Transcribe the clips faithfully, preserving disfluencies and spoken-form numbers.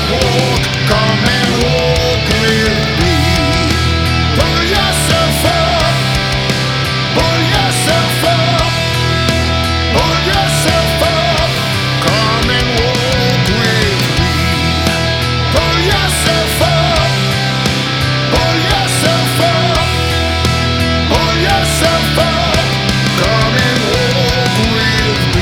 walk, come and walk with me. Pull yourself up, pull yourself up, pull yourself up, come and walk with me. Pull yourself up, pull yourself up, pull yourself up, come and walk with me.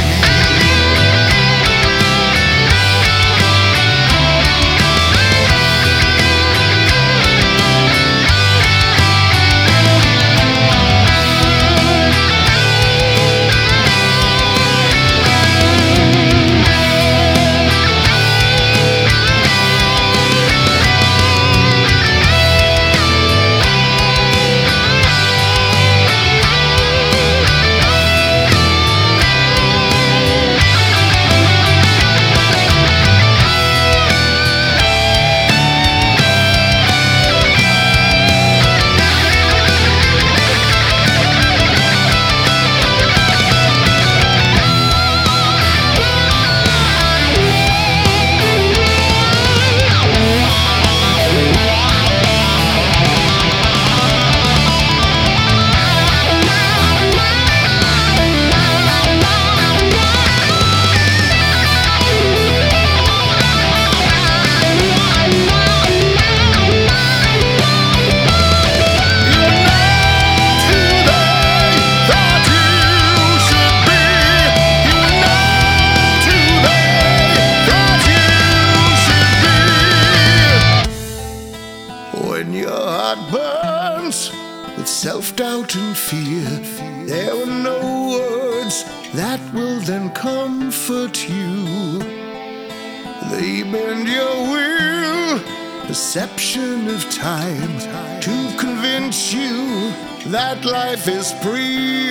When your heart burns with self-doubt and fear, there are no words that will then comfort you. They bend your will, perception of time, to convince you that life is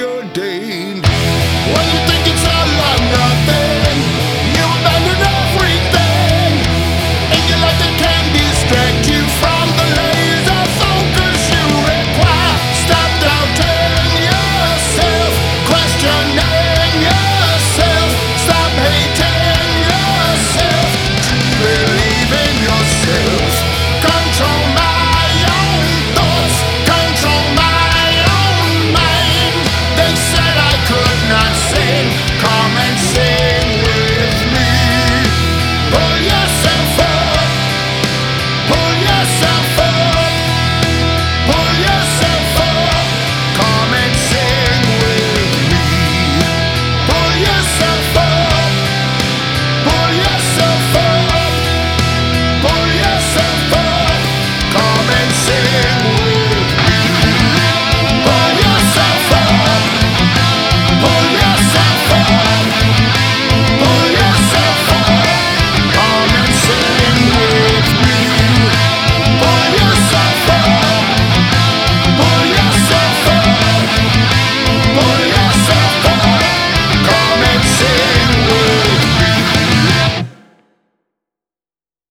preordained. When you think it's all or nothing, you abandon everything.